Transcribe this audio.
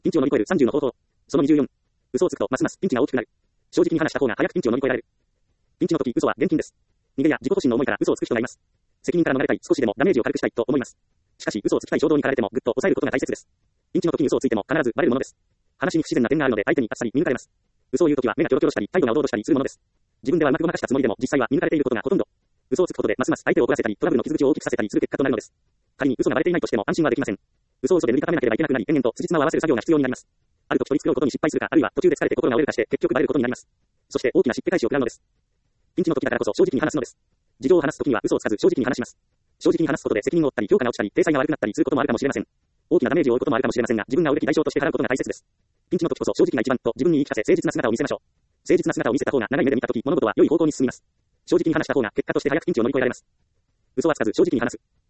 ピンチを乗り越える30の方法。その24。嘘をつくとますますピンチが大きくなる。正直に話した方が早くピンチを乗り越えられる。ピンチの時、嘘は厳禁です。逃げや自己保身の思いから嘘をつく人がいます。責任から逃れたい、少しでもダメージを軽くしたいと思います。しかし、嘘をつきたい衝動に駆られてもぐっと抑えることが大切です。ピンチの時に嘘をついても必ずバレるものです。話に不自然な点があるので相手にあっさり見抜かれます。嘘を言う時は目がキョロキョロしたり、態度がおどおどしたりするものです。自分ではうまくごまかしたつもりでも実際は見抜かれていることがほとんど。嘘をつくことでますます相手を怒らせたり、トラブルの傷口を大きくさせたりする結果となるのです。仮に嘘がバレていないとしても安心はできません。嘘を嘘で塗り固めなければいけなくなり、延々と辻褄を合わせる作業が必要になります。ある時取り繕うことに失敗するか、あるいは途中で疲れて心が折れるかして結局バレることになります。そして大きなしっぺ返しを食らうのです。ピンチの時だからこそ正直に話すのです。事情を話す時には嘘をつかず正直に話します。正直に話すことで責任を負ったり、評価が落ちたり、体裁が悪くなったりすることもあるかもしれません。大きなダメージを負うこともあるかもしれませんが、自分が負うべき代償として払うことが大切です。ピンチの時こそ正直が一番と自分に言い聞かせ、誠実な姿を見せましょう。誠実な姿を見せた方が長い目で見た時、物事は良い方向に進みます。正直に話した方が結果として早くピンチを乗り越えられます。嘘はつかず正直に話す。